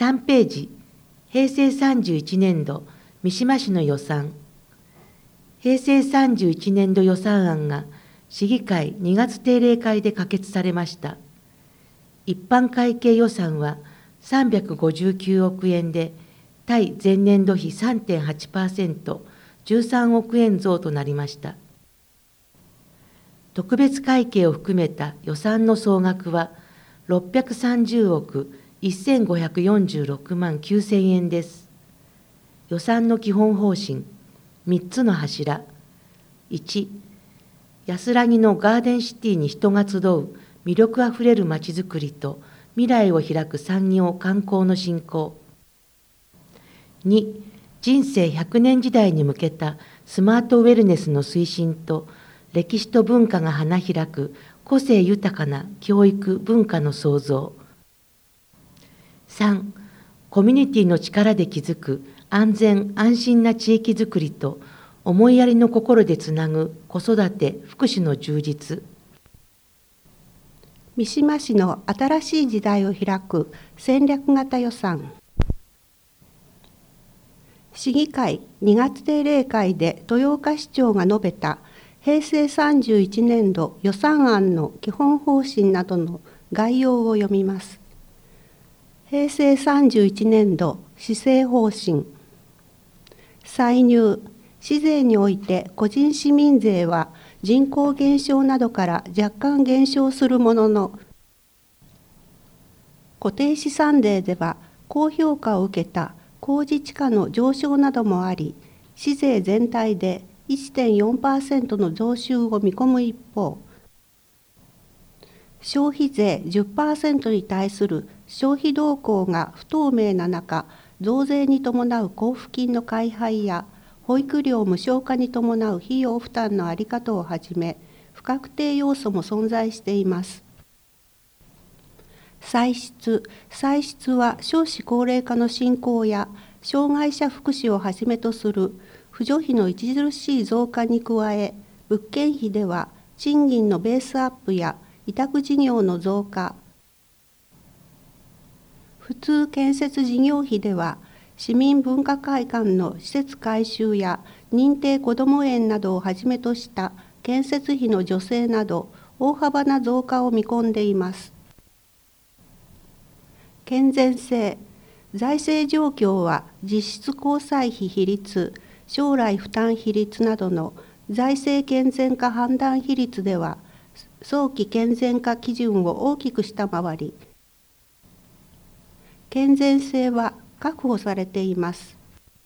3ページ、平成31年度三島市の予算。平成31年度予算案が市議会2月定例会で可決されました。一般会計予算は359億円で、対前年度比 3.8%、13億円増となりました。特別会計を含めた予算の総額は630億1546万9000円です。予算の基本方針、3つの柱。1、安らぎのガーデンシティに人が集う魅力あふれるまちづくりと未来を開く産業観光の振興。2、人生100年時代に向けたスマートウェルネスの推進と歴史と文化が花開く個性豊かな教育文化の創造。3、コミュニティの力で築く安全安心な地域づくりと思いやりの心でつなぐ子育て福祉の充実。 三島市の新しい時代を開く戦略型予算。市議会2月定例会で豊岡市長が述べた平成31年度予算案の基本方針などの概要を読みます。平成31年度施政方針。歳入、市税において個人市民税は人口減少などから若干減少するものの、固定資産税では高評価を受けた公示地価の上昇などもあり、市税全体で 1.4% の増収を見込む一方、消費税 10% に対する消費動向が不透明な中、増税に伴う交付金の改廃や保育料無償化に伴う費用負担の在り方をはじめ、不確定要素も存在しています。歳出は少子高齢化の進行や障害者福祉をはじめとする扶助費の著しい増加に加え、物件費では賃金のベースアップや委託事業の増加、普通建設事業費では市民文化会館の施設改修や認定こども園などをはじめとした建設費の助成など大幅な増加を見込んでいます。健全性、財政状況は実質交際費比率、将来負担比率などの財政健全化判断比率では早期健全化基準を大きく下回り、健全性は確保されています。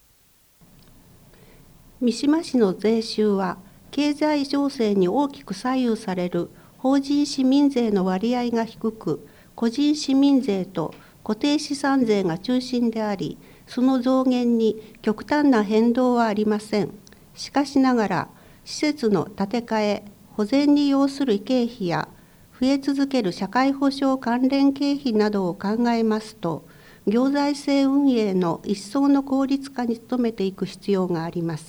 三島市の税収は経済情勢に大きく左右される法人市民税の割合が低く、個人市民税と固定資産税が中心であり、その増減に極端な変動はありません。しかしながら、施設の建て替え、保全に要する経費や、増え続ける社会保障関連経費などを考えますと、行財政運営の一層の効率化に努めていく必要があります。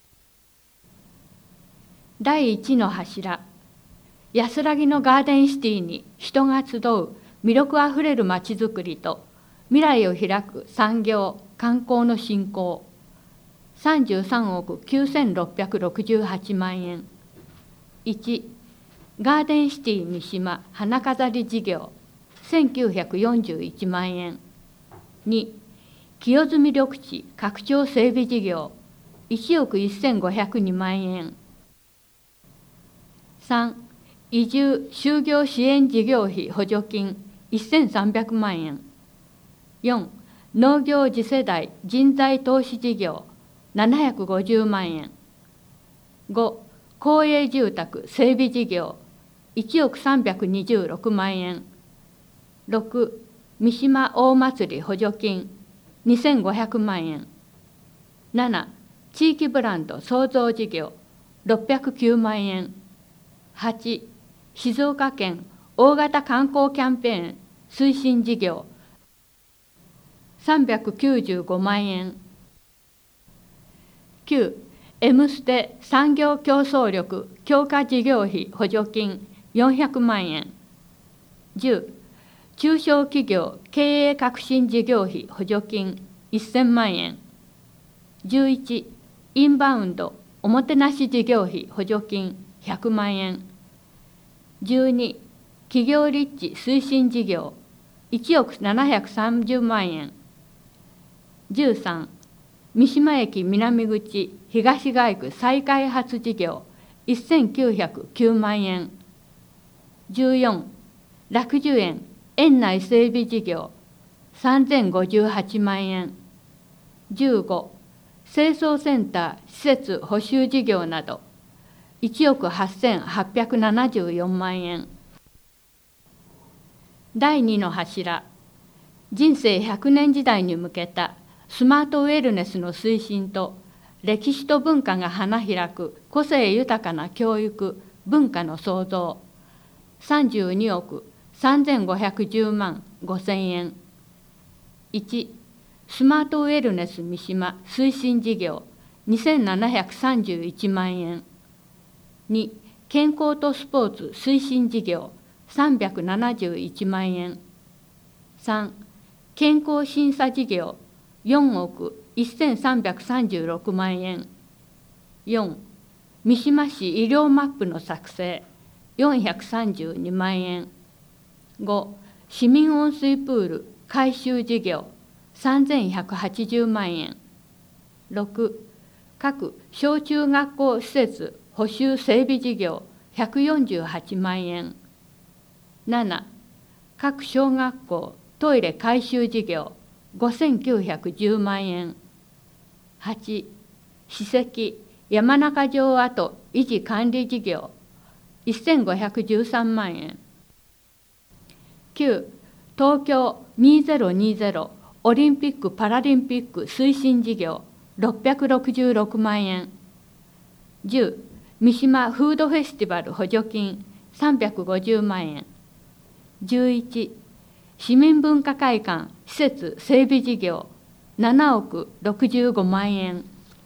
第1の柱、安らぎのガーデンシティに人が集う魅力あふれるまちづくりと未来を開く産業・観光の振興。33億9668万円。1、ガーデンシティ三島花飾り事業1941万円。2、清澄緑地拡張整備事業1億1502万円。3、移住就業支援事業費補助金1300万円。4、農業次世代人材投資事業750万円。5、公営住宅整備事業1億326万円。6、三島大祭り補助金2500万円。7、地域ブランド創造事業609万円。8、静岡県大型観光キャンペーン推進事業395万円。9、Mステ産業競争力強化事業費補助金400万円。10、 中小企業経営革新事業費補助金1000万円。11、インバウンドおもてなし事業費補助金100万円。12、企業立地推進事業1億730万円。13、三島駅南口東街区再開発事業1909万円。14、楽寿園園内整備事業3058万円。15、清掃センター施設補修事業など1億8874万円。第2の柱、人生100年時代に向けたスマートウェルネスの推進と歴史と文化が花開く個性豊かな教育・文化の創造32億3510万5000円。1、スマートウェルネス三島推進事業2731万円。2、健康とスポーツ推進事業371万円。3、健康審査事業4億1336万円。4、三島市医療マップの作成432万円。5、市民温水プール改修事業3180万円。6、各小中学校施設補修整備事業148万円。7、各小学校トイレ改修事業5910万円。8、史跡山中城跡維持管理事業1513万円。9、東京2020オリンピック・パラリンピック推進事業666万円。10、三島フードフェスティバル補助金350万円。11、市民文化会館施設整備事業7億65万円。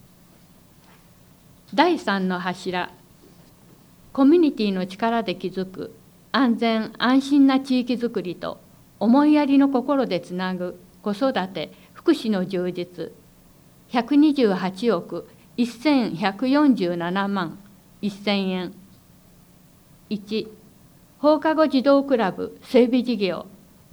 第3の柱、コミュニティの力で築く安全安心な地域づくりと思いやりの心でつなぐ子育て福祉の充実128億1147万1000円。1、放課後児童クラブ整備事業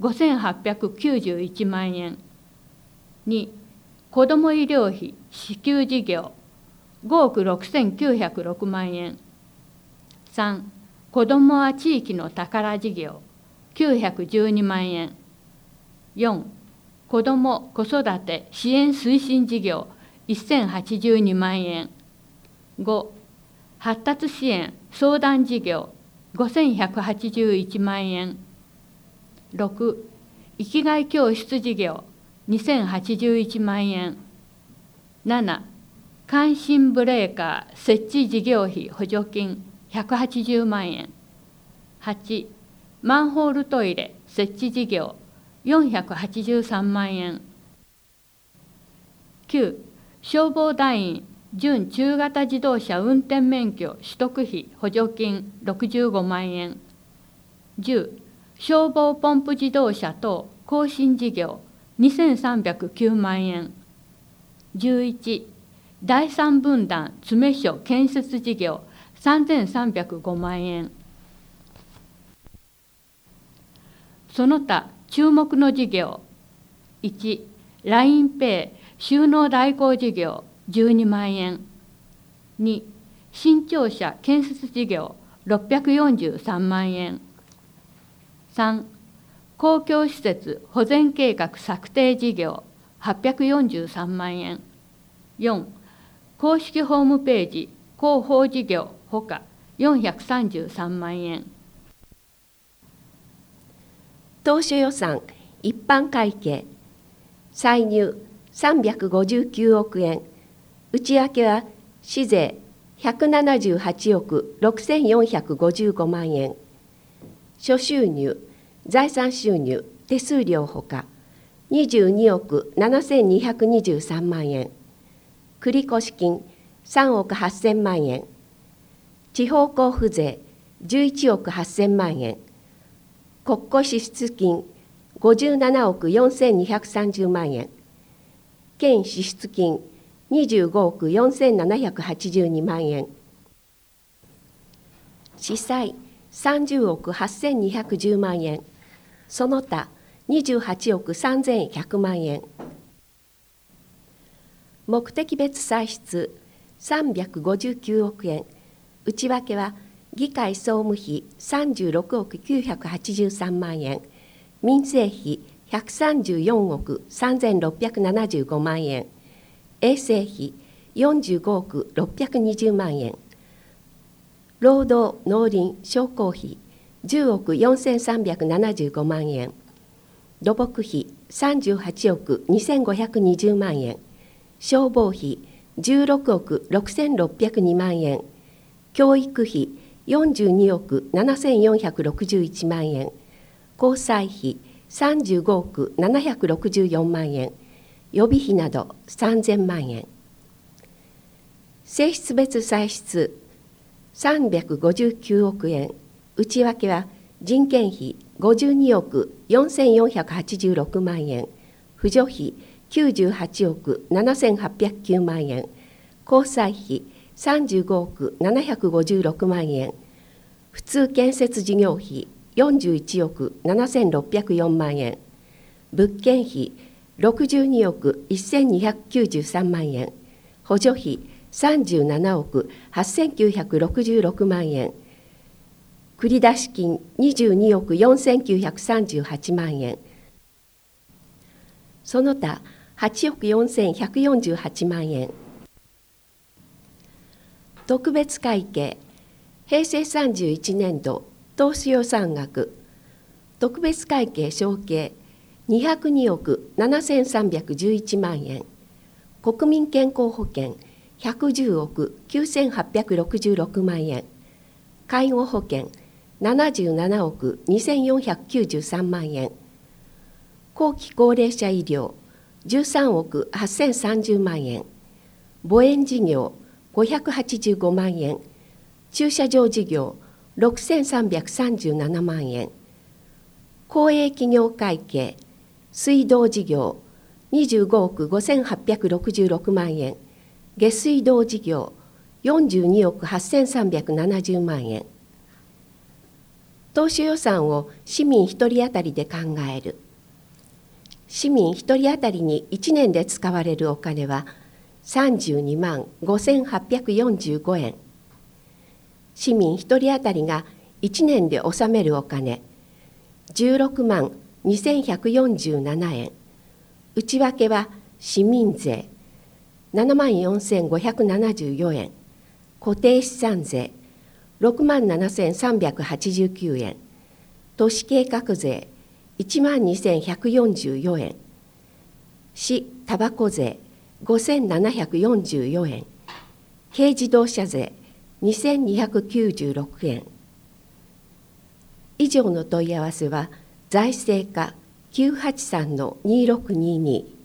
5891万円。2、子ども医療費支給事業5億6906万円。3、子どもは地域の宝事業912万円。4、子ども・子育て支援推進事業1082万円。5、発達支援相談事業5181万円。6、生きがい教室事業2081万円。7、感震ブレーカー設置事業費補助金180万円。8、マンホールトイレ設置事業483万円。9、消防団員準中型自動車運転免許取得費補助金65万円。10、消防ポンプ自動車等更新事業2309万円。11、第3分団詰所建設事業3305万円。その他注目の事業、1、LINEPay 収納代行事業12万円。2、新庁舎建設事業643万円。3、公共施設保全計画策定事業843万円。4、公式ホームページ広報事業ほか433万円。 当初予算一般会計歳入359億円、内訳は市税178億6455万円、諸収入、財産収入、手数料ほか22億7223万円、繰越金3億8000万円、地方交付税11億8000万円、国庫支出金 57億4230万円、県支出金25億4782万円、司祭30億8210万円、その他28億3100万円。目的別歳出359億円、内訳は議会総務費36億983万円、民生費134億3675万円、衛生費45億620万円、労働農林商工費10億4375万円、土木費38億2520万円、消防費16億6602万円、教育費42億7461万円、交際費35億764万円、予備費など3000万円。性質別歳出359億円、内訳は人件費52億4486万円、扶助費98億7809万円、交際費35億756万円、普通建設事業費41億7604万円、物件費62億1293万円、補助費37億8966万円、繰出金22億4938万円、その他8億4148万円。特別会計平成31年度当初予算額、特別会計承継202億7311万円、国民健康保険110億9866万円、介護保険77億2493万円、後期高齢者医療13億8030万円、母園事業585万円、駐車場事業6337万円、公営企業会計水道事業25億5866万円、下水道事業42億8370万円。当初予算を市民1人当たりで考える。市民1人当たりに1年で使われるお金は32万5845円。市民1人当たりが1年で納めるお金16万2147円。内訳は市民税7万4574円、固定資産税6万7389円、都市計画税1万2144円、市たばこ税5744円、軽自動車税2296円。以上の問い合わせは財政課 983-2622